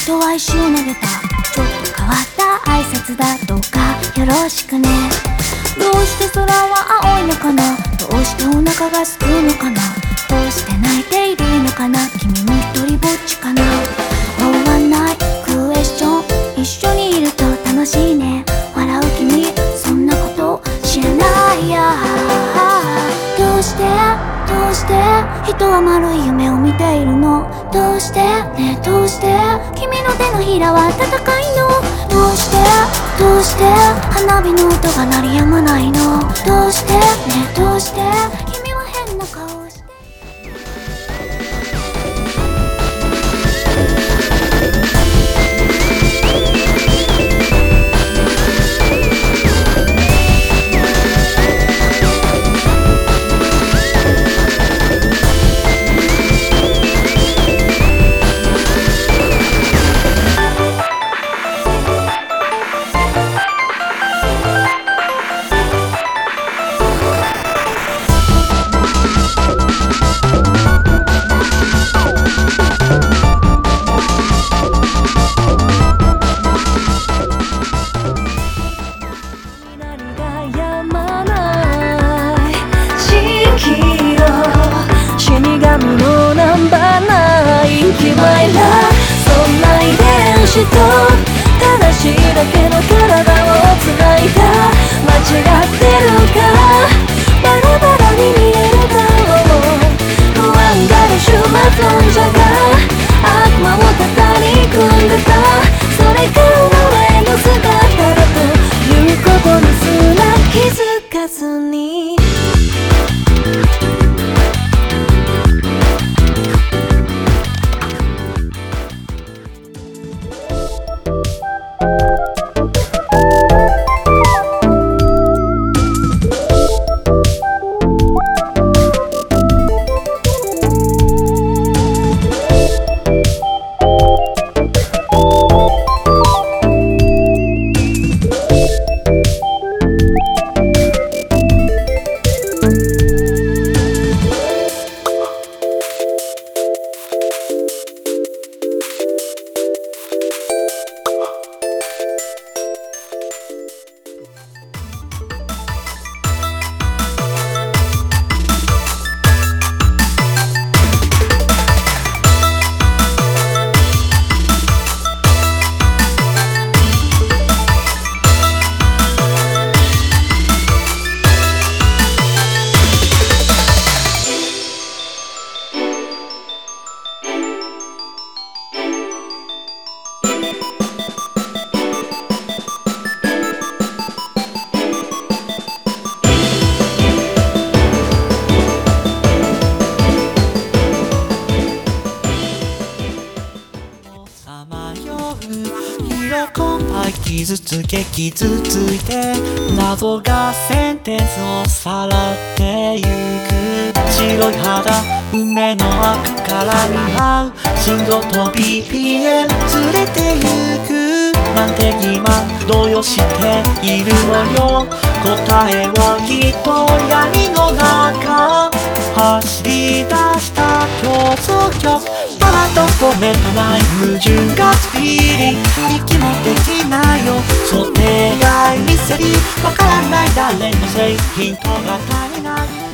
人は石を投げた。ちょっと変わった挨拶だ。どうかよろしくね。どうして空は青いのかな。どうしてお腹がすくのかな。どうして泣いているのかな。君も一人ぼっちかな。終わんないクエスチョン。一緒にいると楽しいね。笑う君そんなこと知らないや。どうしてどうして人は丸い夢を見ているの。どうしてねえどうして君の手のひらは温かいの。どうしてどうして花火の音が鳴りやまないの。どうしてねえどうして君は変な顔をして。そんな遺伝子と正しいだけの体をつないだ。間違ってるかバラバラに見えるだろう。不安がる終末尊者が悪魔を語り組んでた。それが俺の姿だということにすら気づかずに。 傷つけ傷ついて謎がセンテンスをさらってゆく。白い肌梅の赤から見合う心臓と BPM 連れてゆく。なんて今動揺しているのよ。答えはきっと闇の中。走り出した競争曲。パラと止めない矛盾がスピーリー。息もできないよ想定外ミステリー。わからない誰のせいヒントが足りない。